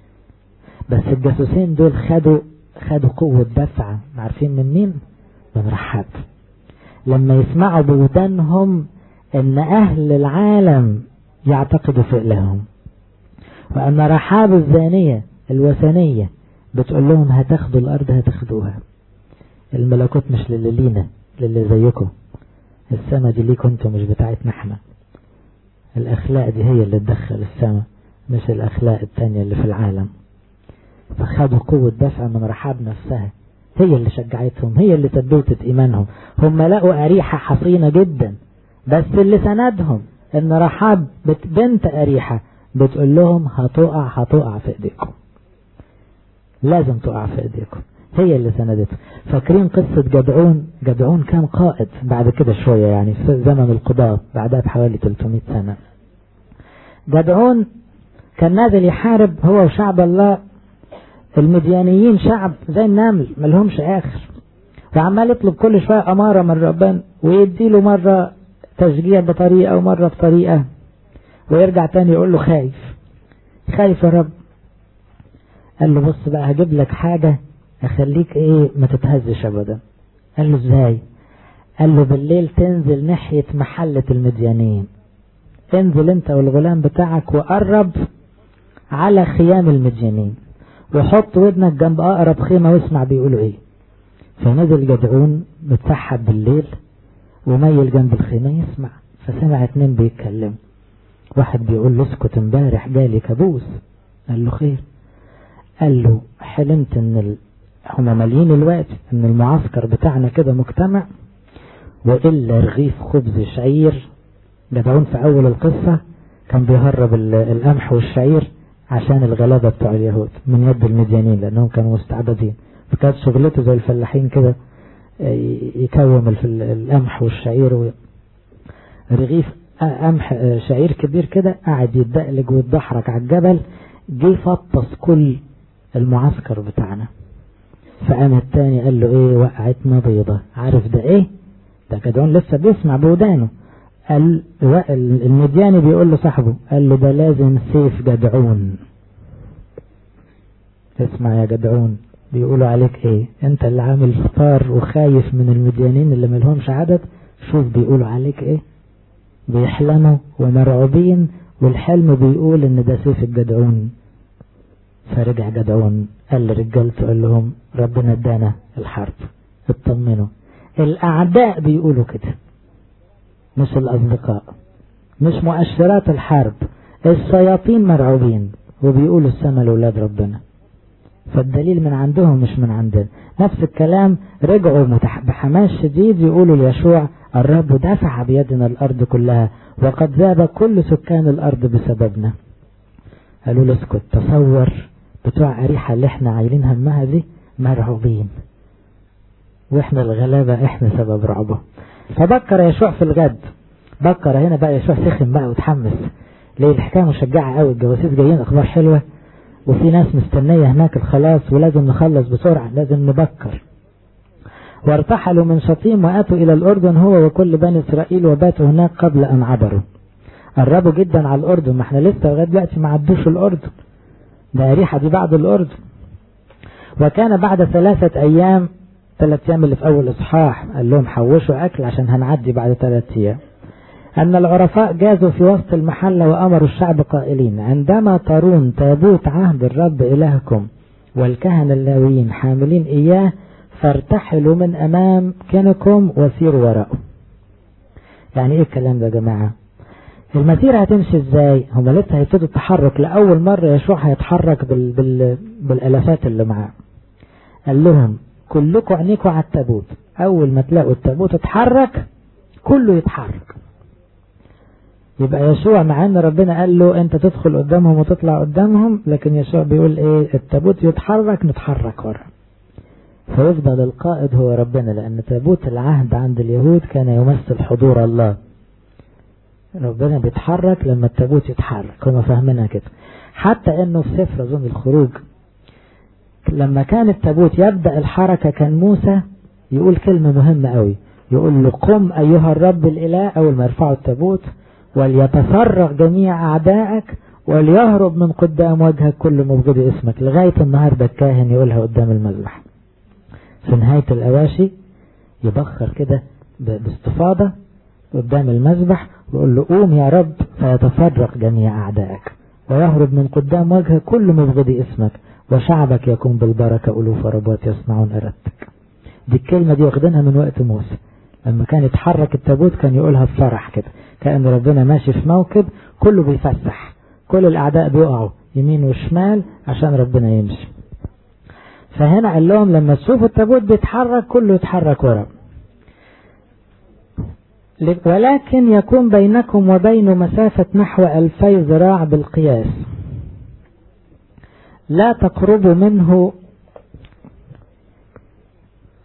بس الجاسوسين دول خدوا قوة دفع، عارفين من مين؟ من رحاب. لما يسمعوا بودانهم ان اهل العالم يعتقدوا في إلههم، وان رحاب الزانية الوثنية بتقول لهم هتاخدوا الارض هتاخدوها، الملكوت مش للي للي زيكم، السماء دي ليكم انتم مش بتاعتنا احنا، الاخلاق دي هي اللي تدخل السماء مش الاخلاق التانية اللي في العالم. فخدوا قوة دفع من رحاب نفسها، هي اللي شجعتهم، هي اللي ثبتت ايمانهم. هم لقوا أريحة حصينة جدا، بس اللي سندهم ان رحاب بنت أريحة بتقول لهم هتقع في ايديكم. لازم تقع في ايديكم. هي اللي سندته. فاكرين قصة جدعون؟ جدعون كان قائد بعد كده شوية، يعني في زمن القضاة بعدها بحوالي 300 سنة. جدعون كان نازل يحارب هو وشعب الله. المديانيين شعب زي النمل ملهمش آخر، وعمال يطلب كل شوية أمارة من ربنا، ويديله مرة تشجيع بطريقة ومرة بطريقة، ويرجع تاني يقول له خايف يا رب. قال له بص بقى هجيب لك حاجة اخليك ما تتهزش ابدا. قال له ازاي؟ قال له بالليل تنزل ناحية محلة المديانين، انزل انت والغلام بتاعك وقرب على خيام المديانين، وحط ودنك جنب اقرب خيمة واسمع بيقولوا ايه. فنزل جدعون متسحب بالليل وميل جنب الخيمة يسمع، فسمع 2 بيتكلم. واحد بيقول له اسكت امبارح جالي كابوس. قال له خير؟ قال له حلمت ان هما مالين الوقت ان المعسكر بتاعنا كده مجتمع، وإلا رغيف خبز شعير. جدعون في اول القصة كان بيهرب القمح والشعير عشان الغلابة بتوع اليهود من يد المديانين لانهم كانوا مستعبدين، فكانت شغلته زي الفلاحين كده يكوم القمح والشعير. رغيف قمح شعير كبير كده قاعد يتدقلج ويتدحرج على الجبل، جه فطس كل المعسكر بتاعنا. فقام التاني قال له وقعتنا بيضة. عارف ده ده جدعون لسه بيسمع بودانه. قال المدياني بيقول له صاحبه، قال له ده لازم سيف جدعون. اسمع يا جدعون بيقولوا عليك انت اللي عامل فطار وخايف من المديانين اللي ملهمش عدد. شوف بيقولوا عليك بيحلموا ومرعوبين، والحلم بيقول ان ده سيف الجدعون. فرجع جدعون قال لرجالته، قال لهم ربنا ادانا الحرب، اطمنوا. الاعداء بيقولوا كده مش الاصدقاء، مش مؤشرات الحرب. الشياطين مرعوبين وبيقولوا السما لأولاد ربنا، فالدليل من عندهم مش من عندنا. نفس الكلام رجعوا بحماس شديد يقولوا ليشوع الرب دفع بيدنا الأرض كلها وقد ذاب كل سكان الأرض بسببنا. قالوا له اسكت، تصور بتوع أريحة اللي احنا عايلين همها دي مرعوبين، واحنا الغلابة احنا سبب رعبه. فبكر يشوع في الغد. بكر هنا بقى يشوع سخن بقى وتحمس. ليه؟ الحكاية مشجعة قوي، الجواسيس جايين اخبار حلوة وفي ناس مستنية هناك الخلاص ولازم نخلص بسرعة، لازم نبكر. وارتحلوا من شطيم واتوا الى الاردن هو وكل بني اسرائيل وباتوا هناك قبل ان عبروا. قربوا جدا على الاردن، ما احنا لسه لغايه دلوقتي ما عدوش الاردن، ده أريحة دي بعد الاردن. وكان بعد 3 أيام، 3 أيام اللي في اول اصحاح قال لهم حوشوا اكل عشان هنعدي بعد 3 أيام، ان العرفاء جازوا في وسط المحلة وامروا الشعب قائلين عندما ترون تابوت عهد الرب الهكم والكهنة اللاويين حاملين اياه فارتحلوا من امام كنكم وسيروا وراءه. يعني ايه الكلام ده يا جماعة؟ المسيرة هتمشي ازاي؟ هم لسه هيبتدوا التحرك لأول مرة. يشوع هيتحرك بالالافات اللي معاه. قال لهم كلكم عينيكم على التابوت، اول ما تلاقوا التابوت اتحرك كله يتحرك. يبقى يشوع مع ان ربنا قال له انت تدخل قدامهم وتطلع قدامهم، لكن يشوع بيقول التابوت يتحرك نتحرك ورا. فيفضل القائد هو ربنا، لان تابوت العهد عند اليهود كان يمثل حضور الله. ربنا بيتحرك لما التابوت يتحرك، هم فاهمينها كده. حتى انه في سفر اظن الخروج لما كان التابوت يبدأ الحركة كان موسى يقول كلمة مهمة قوي، يقول له قم ايها الرب الاله اول ما يرفعوا التابوت، وليتفرغ جميع اعدائك وليهرب من قدام وجهك كل مبغض اسمك. لغاية النهاردة الكاهن يقولها قدام المذبح في نهاية الأواشي، يبخر كده باستفاضة قدام المذبح ويقول له قوم يا رب فيتفرق جميع أعدائك ويهرب من قدام وجهك كل مبغض اسمك وشعبك يكون بالبركة ألوف ربوات يصنعون إرادتك. دي الكلمة دي واخدينها من وقت موسى، لما كان يتحرك التابوت كان يقولها بفرح كده، كأن ربنا ماشي في موكب كله بيفسح، كل الأعداء بيقعوا يمين وشمال عشان ربنا يمشي. فهنا قال لهم لما تشوفوا التابوت بيتحرك كله يتحرك ورا، ولكن يكون بينكم وبينه مسافة نحو 2000 ذراع بالقياس، لا تقربوا منه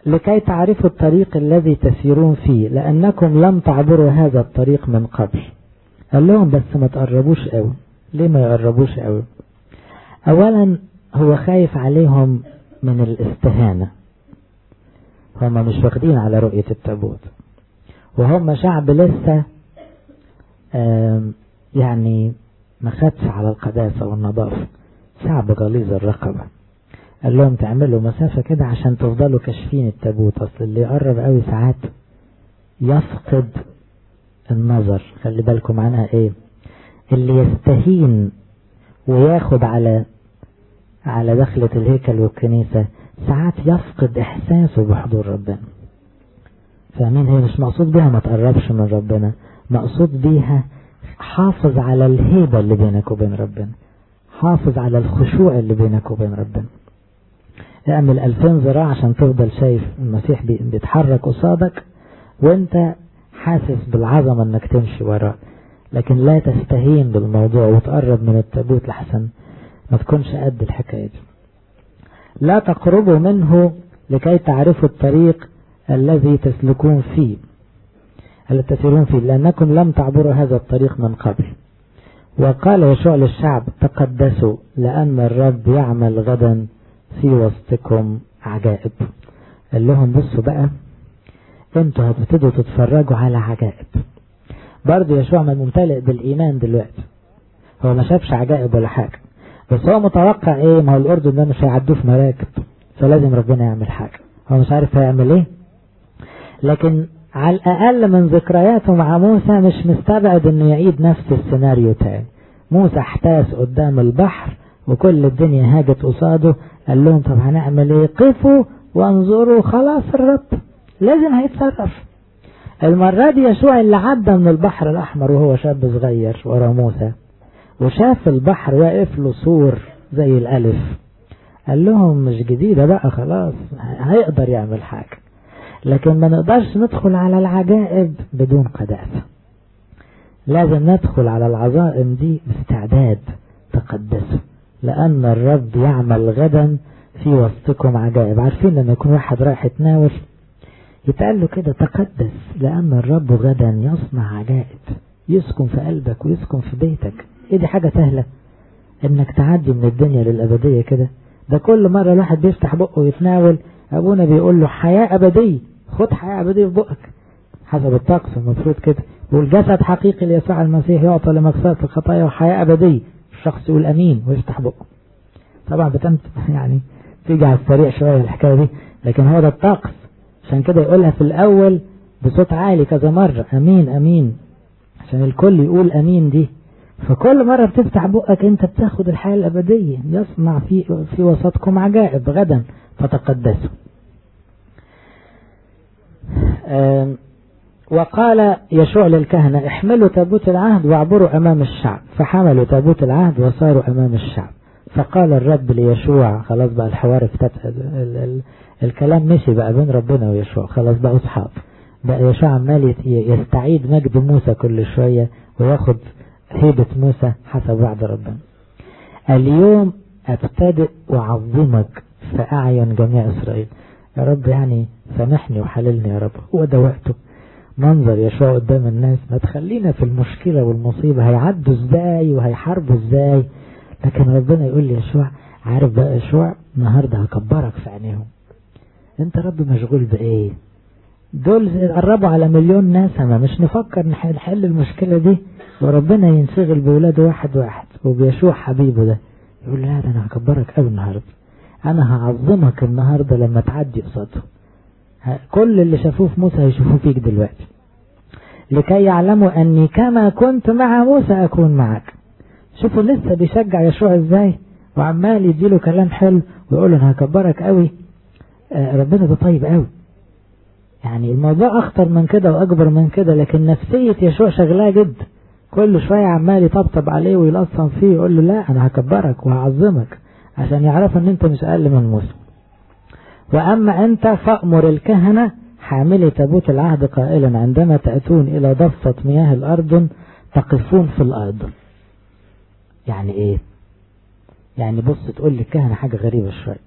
لكي تعرفوا الطريق الذي تسيرون فيه لأنكم لم تعبروا هذا الطريق من قبل. قال لهم بس ما تقربوش قوي. ليه ما يقربوش قوي؟ أولا هو خايف عليهم من الاستهانة، هم مش واخدين على رؤية التابوت، وهم شعب لسه يعني ما خدش على القداسة والنظافة، شعب غليظ الرقبة. قال لهم تعملوا مسافة كده عشان تفضلوا كشفين التابوت، أصل اللي يقرب قوي ساعات يفقد النظر. خلي بالكم عنها ايه، اللي يستهين وياخد على دخلة الهيكل والكنيسة ساعات يفقد احساسه بحضور ربنا. فاهمين؟ هي مش مقصود بيها ما تقربش من ربنا، مقصود بيها حافظ على الهيبة اللي بينك وبين ربنا، حافظ على الخشوع اللي بينك وبين ربنا. اعمل 2000 ذراع عشان تفضل شايف المسيح بيتحرك قصادك وانت حاسس بالعظمة انك تمشي وراه، لكن لا تستهين بالموضوع وتقرب من التابوت لحسن ما تكونش قد الحكاية دي. لا تقربوا منه لكي تعرفوا الطريق الذي تسلكون فيه تسيرون فيه لأنكم لم تعبروا هذا الطريق من قبل. وقال يشوع للشعب تقدسوا لأن الرب يعمل غدا في وسطكم عجائب. قال لهم بصوا بقى انتوا هتبتدوا تتفرجوا على عجائب. برضو يشوع ممتلئ بالإيمان دلوقتي، هو ما شافش عجائب ولا حاجة، بس هو متوقع ايه، ما هو الأردن ده مش هيعدوه في مراكب، فلازم ربنا يعمل حاجة. هو مش عارف هيعمل ايه، لكن على الأقل من ذكرياته مع موسى مش مستبعد انه يعيد نفس السيناريو تاني. موسى احتاس قدام البحر وكل الدنيا هاجت قصاده، قال لهم طب هنعمل ايه؟ قفوا وانظروا، خلاص الرب لازم هيتصرف. المرة دي يشوع اللي عدى من البحر الأحمر وهو شاب صغير ورا موسى وشاف البحر واقف له سور زي الألف، قال لهم مش جديدة بقى، خلاص هيقدر يعمل حاجة. لكن ما نقدرش ندخل على العجائب بدون قداسة، لازم ندخل على العظائم دي باستعداد. تقدسوا لأن الرب يعمل غدا في وسطكم عجائب. عارفين لما يكون واحد رايح يتناول يتقال له كده تقدس لأن الرب غدا يصنع عجائب، يسكن في قلبك ويسكن في بيتك. ايه دي حاجة سهلة انك تعدي من الدنيا للأبدية كده؟ ده كل مرة الواحد بيفتح بقه ويتناول ابونا بيقول له حياة أبدية، خد حياة أبدية في بقك حسب الطقس المفروض كده. والجسد حقيقي ليسوع المسيح يعطى لمغفرة الخطايا وحياة أبدية. الشخص يقول أمين ويفتح بقه. طبعا يعني تيجي على السريع شوية الحكاية دي، لكن هو ده الطقس، عشان كده يقولها في الأول بصوت عالي كذا مرة، أمين أمين، عشان الكل يقول أمين دي. فكل مرة بتفتح بقك انت بتاخد الحياة الأبدية. يصنع في وسطكم عجائب غدا فتقدسوا. وقال يشوع للكهنة احملوا تابوت العهد واعبروا أمام الشعب، فحملوا تابوت العهد وصاروا أمام الشعب. فقال الرب ليشوع، خلاص بقى الحوار الكلام مشي بقى بين ربنا ويشوع، خلاص بقى أصحاب. بقى يشوع عمال يستعيد مجد موسى كل شوية وياخد هيبة موسى حسب وعد ربنا. اليوم ابتدئ أعظمك في أعين جميع إسرائيل. يا رب يعني سامحني وحللني يا رب، هو ده وقته. منظر يشوع قدام الناس، ما تخلينا في المشكلة والمصيبة هيعدوا ازاي وهيحاربوا ازاي، لكن ربنا يقول لي يشوع عارف بقى يشوع النهاردة هكبرك في عينيهم. انت رب مشغول بايه؟ دول قربوا على 1,000,000 نسمة، مش نفكر نحل المشكلة دي وربنا ينشغل بولاده واحد واحد وبيشوع حبيبه ده يقول لا ده انا هكبرك قوي النهاردة، انا هعظمك النهاردة لما تعدي قصاده. كل اللي شافوه في موسى هيشوفوه فيك دلوقتي، لكي يعلموا اني كما كنت مع موسى اكون معك. شوفوا لسه بيشجع يشوع ازاي وعمال يديله كلام حلو ويقول له انا هكبرك قوي. ربنا ده طيب قوي. يعني الموضوع اخطر من كده واكبر من كده، لكن نفسية يشوع شغلها جدا. كل شوية عمال يطبطب عليه ويلصم فيه ويقول له لا انا هكبرك وهعظمك، عشان يعرف ان انت مش اقل من موسى. واما انت فأمر الكهنة حاملي تابوت العهد قائلا عندما تأتون الى ضفة مياه الأردن تقفون في الأرض. يعني ايه؟ يعني بص تقول للكهنة حاجة غريبة شوية.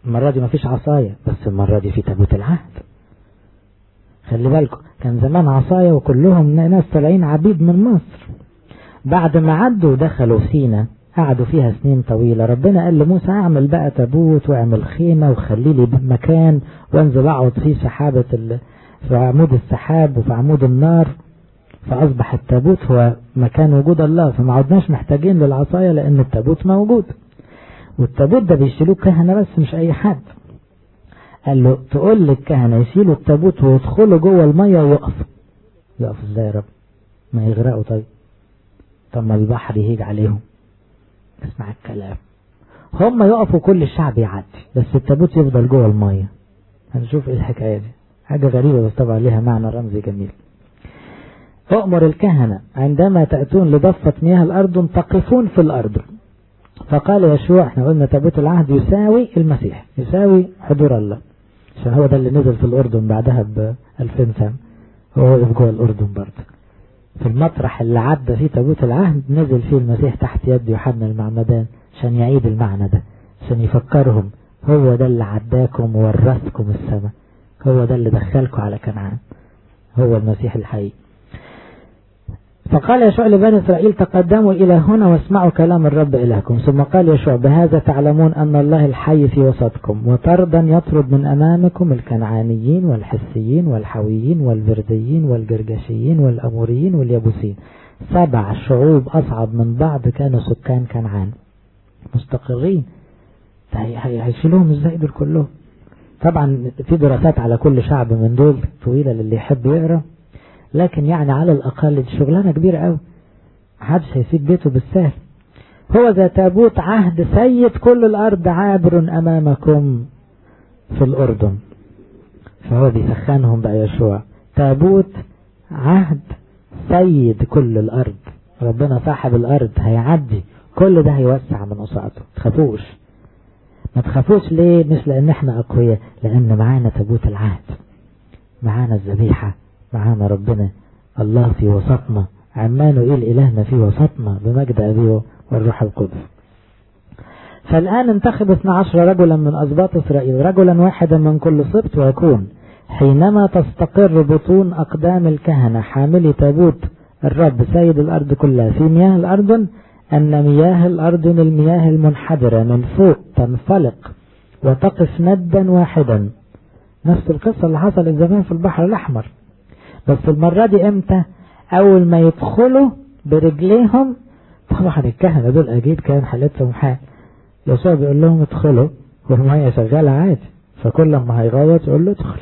المرة دي مفيش عصاية، بس المرة دي في تابوت العهد. خلي بالكم كان زمان عصاية وكلهم ناس طالعين عبيد من مصر. بعد ما عدوا ودخلوا سينا قعدوا فيها سنين طويلة، ربنا قال لموسى اعمل بقى تابوت واعمل خيمة وخلي لي مكان وانزل اقعد فيه في عمود السحاب وفي عمود النار. فأصبح التابوت هو مكان وجود الله، فما عدناش محتاجين للعصاية لأن التابوت موجود. والتابوت ده بيشيلوه كهنة بس مش أي حد. قال له تقول للكهنة يشيلوا التابوت ويدخلوا جوه المية ويقفوا. يقف ازاي يا رب؟ ما يغرقوا. طب ما البحر يهيج عليهم. اسمع الكلام، هم يقفوا كل الشعب يعدي بس التابوت يفضل جوه المية. هنشوف ايه الحكاية دي، حاجة غريبة بس طبعا ليها معنى رمزي جميل. أؤمر الكهنة عندما تأتون لضفة مياه الأردن تقفون في الأردن. فقال يشوع، احنا قلنا تابوت العهد يساوي المسيح، يساوي حضور الله، عشان هو ده اللي نزل في الأردن بعدها ب2000 سنة، هو في جوه الأردن برضه. في المطرح اللي عدى فيه تابوت العهد نزل فيه المسيح تحت يد يوحنا المعمدان عشان يعيد المعنى ده، عشان يفكرهم هو ده اللي عداكم وورثكم السماء، هو ده اللي دخلكم على كنعان، هو المسيح الحقيقي. فقال يشوع لبني إسرائيل تقدموا إلى هنا واسمعوا كلام الرب إلهكم. ثم قال يشوع بهذا تعلمون أن الله الحي في وسطكم، وطردا يطرد من أمامكم الكنعانيين والحسيين والحويين والبرديين والجرجشيين والأموريين واليبوسين. 7 شعوب أصعب من بعض كانوا سكان كنعان مستقرين. هيشيلوهم ازاي دول كلهم؟ طبعا في دراسات على كل شعب من دول طويلة للي يحب يقرأ، لكن يعني على الأقل دي شغلانة كبيرة قوي، محدش هيسيب بيته بالسهل. هو ذا تابوت عهد سيد كل الأرض عابر أمامكم في الأردن. فهو بيسخنهم بقى يشوع، تابوت عهد سيد كل الأرض، ربنا صاحب الأرض هيعدي كل ده، هيوسع من قصاده. تخافوش، ما تخافوش. ليه؟ مش لأن احنا أقوياء، لأن معانا تابوت العهد، معانا الذبيحة، معانا ربنا الله في وسطنا، عمانوئيل إلهنا في وسطنا بمجد أبيه والروح القدس. فالآن انتخب 12 رجلا من أسباط إسرائيل، رجلا واحدا من كل سبط، ويكون حينما تستقر بطون أقدام الكهنة حاملي تابوت الرب سيد الأرض كلها في مياه الأردن، أن مياه الأردن المياه المنحدرة من فوق تنفلق وتقف ندا واحدا. نفس القصة اللي حصلت زمان في البحر الأحمر، بس المرة دي امتى؟ أول ما يدخلوا برجليهم. طبعا الكهنة دول أكيد كان حالتهم حال، يسوع بيقول لهم ادخلوا والمية شغالة عادي، فكل ما هيغوط يقول له ادخل،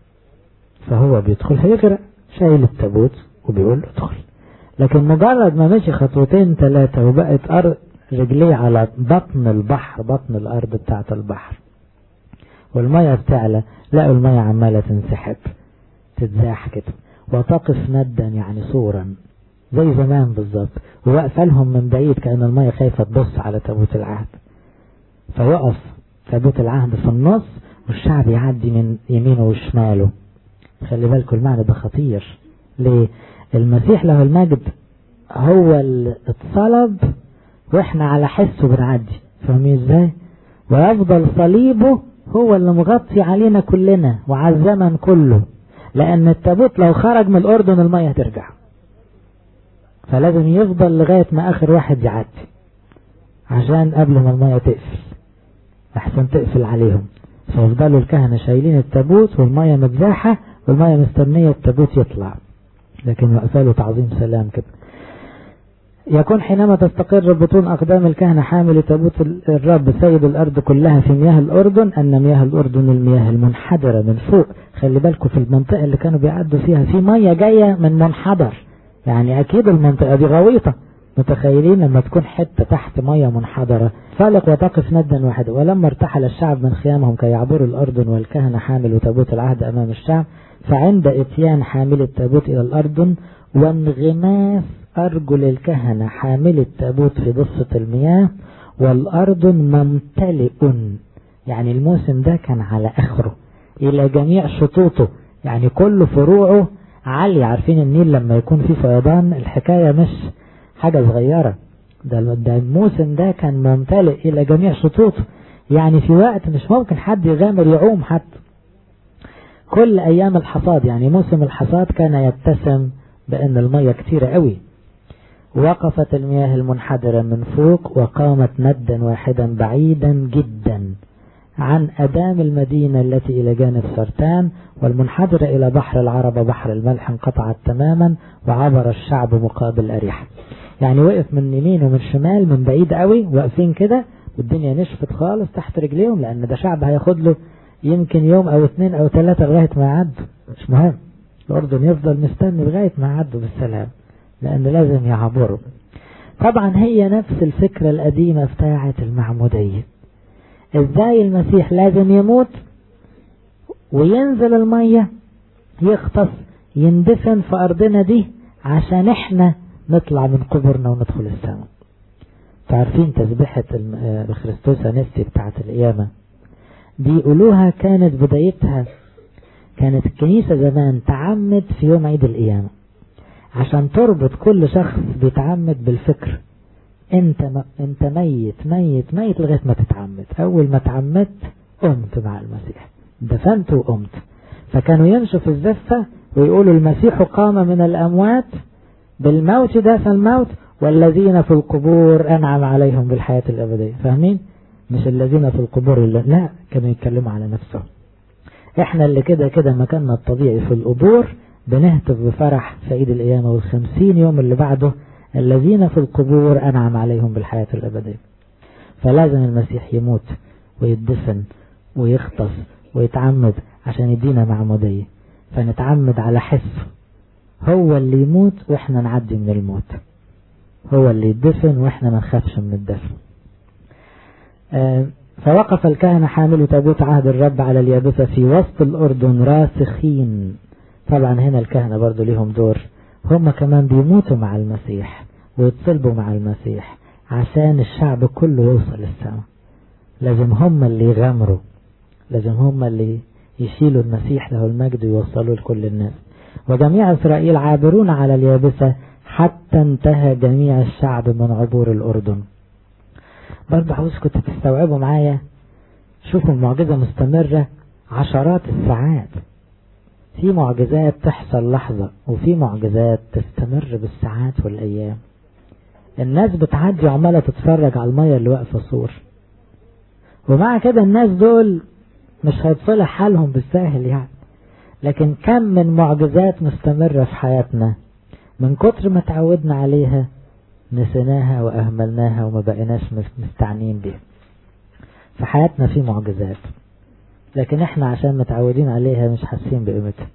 فهو بيدخل هيغرق، شايل التابوت وبيقول له ادخل. لكن مجرد ما مشي 2 3 وبقت رجليه على بطن البحر، بطن الأرض بتاعت البحر، والمية بتعلى، لقوا المية عمالة تنسحب تتزاح كده، وتقف ندا يعني صورا زي زمان بالظبط، ووقف لهم من بعيد كأن المية خايفة تبص على تابوت العهد. فيقف تابوت العهد في النص والشعب يعدي من يمينه وشماله. خلي بالكم المعنى ده خطير. ليه؟ المسيح له المجد هو اللي اتصلب واحنا على حسه بنعدي، فاهمين ازاي؟ ويفضل صليبه هو اللي مغطي علينا كلنا وعلى الزمن كله، لأن التابوت لو خرج من الأردن المية هترجع، فلازم يفضل لغاية ما آخر واحد يعدي عشان قبل ما المية تقفل، أحسن تقفل عليهم. فيفضلوا الكهنة شايلين التابوت والمية متزاحة والمية مستنية التابوت يطلع، لكن وقفاله تعظيم سلام كده. يكون حينما تستقر بطون أقدام الكهنة حامل تابوت الرب سيد الأرض كلها في مياه الأردن، أن مياه الأردن المياه المنحدرة من فوق. خلي بالكم في المنطقة اللي كانوا بيعدوا فيها في مياه جاية من منحدر، يعني أكيد المنطقة دي غويطة. متخيلين لما تكون حتة تحت مياه منحدرة؟ فالق وتقف ندا واحدا. ولما ارتحل الشعب من خيامهم كي يعبروا الأردن والكهنة حامل تابوت العهد أمام الشعب، فعند اتيان حامل التابوت إلى الأردن وانغماس أرجل الكهنة حامل التابوت في ضفة المياه والأردن ممتلئ، يعني الموسم ده كان على آخره إلى جميع شطوطه، يعني كل فروعه عالية. عارفين النيل لما يكون فيه فيضان الحكاية مش حاجة صغيرة، ده الموسم ده كان ممتلئ إلى جميع شطوطه، يعني في وقت مش ممكن حد يغامر يعوم حتى. كل أيام الحصاد، يعني موسم الحصاد كان يتسم بأن المية كتيرة قوي. وقفت المياه المنحدرة من فوق وقامت مدا واحدا بعيدا جدا عن أدام المدينة التي إلى جانب سرتان، والمنحدرة إلى بحر العربة بحر الملح انقطعت تماما، وعبر الشعب مقابل أريحة. يعني وقف من يمين ومن شمال من بعيد قوي، واقفين كده والدنيا نشفت خالص تحت رجليهم، لأن ده شعب هياخد له يمكن يوم أو 2 أو 3 لغاية ما يعدوا. مش مهم، الأردن يفضل مستني لغاية ما يعدوا بالسلام، لأن لازم يعبروا. طبعا هي نفس الفكرة القديمة بتاعة المعمودية. ازاي المسيح لازم يموت وينزل المية يغطس يندفن في أرضنا دي عشان احنا نطلع من قبرنا وندخل السماء. تعرفين تسبيحة بخريستوس أنستي بتاعة القيامة بيقولوها كانت بدايتها، كانت الكنيسة زمان تعمد في يوم عيد القيامة عشان تربط كل شخص بيتعمد بالفكر. انت ميت ميت ميت لغاية ما تتعمد. اول ما تعمدت قمت مع المسيح، دفنت وقمت. فكانوا يمشوا في الزفة ويقولوا المسيح قام من الأموات بالموت داس الموت، والذين في القبور أنعم عليهم بالحياة الأبدية. فاهمين؟ مش الذين في القبور اللي لا، كانوا يتكلموا على نفسهم. احنا اللي كده كده مكاننا الطبيعي في القبور بنهتف بفرح في عيد القيامة، وال50 يوم اللي بعده الذين في القبور أنعم عليهم بالحياة الأبدية. فلازم المسيح يموت ويدفن ويغطس ويتعمد عشان يدينا معمودية. فنتعمد على حس هو اللي يموت واحنا نعدي من الموت، هو اللي يدفن واحنا ما نخافش من الدفن. فوقف الكهنة حاملوا تابوت عهد الرب على اليابسة في وسط الأردن راسخين. طبعا هنا الكهنة برضو ليهم دور، هم كمان بيموتوا مع المسيح ويتصلبوا مع المسيح عشان الشعب كله يوصل السماء. لازم هم اللي يغامروا، لازم هم اللي يشيلوا المسيح له المجد ويوصلوا لكل الناس. وجميع إسرائيل عابرون على اليابسة حتى انتهى جميع الشعب من عبور الأردن. برضه عاوزكم تستوعبوا معايا، شوفوا المعجزة مستمرة عشرات الساعات. في معجزات تحصل لحظة، وفي معجزات تستمر بالساعات والأيام. الناس بتعدي عمالة تتفرج على المية اللي واقفة صور، ومع كده الناس دول مش هيتصلح حالهم بالساهل يعني. لكن كم من معجزات مستمرة في حياتنا من كتر ما تعودنا عليها نسيناها وأهملناها وما بقيناش مستعنين بيها. في حياتنا في معجزات، لكن احنا عشان متعودين عليها مش حاسين بقيمتها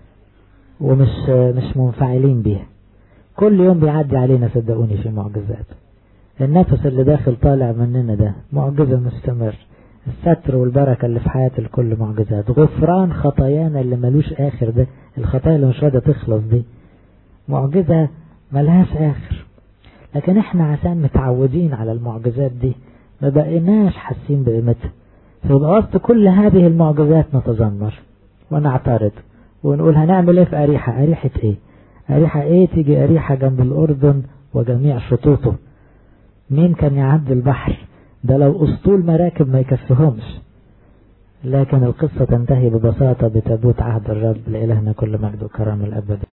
ومش منفعلين بيها. كل يوم بيعدي علينا صدقوني في معجزات. النفس اللي داخل طالع مننا ده معجزة مستمر. الستر والبركة اللي في حياة الكل معجزات. غفران خطايانا اللي ملوش آخر ده، الخطايا اللي مش راضية تخلص دي معجزة ملهاش آخر. لكن احنا عشان متعودين على المعجزات دي ما بقيناش حاسين بقيمتها. في وسط كل هذه المعجزات نتذمر ونعترض ونقول هنعمل ايه في أريحة؟ أريحة ايه؟ أريحة ايه؟ تيجي أريحة جنب الأردن وجميع شطوطه. مين كان يعدي البحر ده؟ لو أسطول مراكب ما يكفيهمش. لكن القصة تنتهي ببساطة بتابوت عهد الرب. لإلهنا كل مجد وكرم الأبد.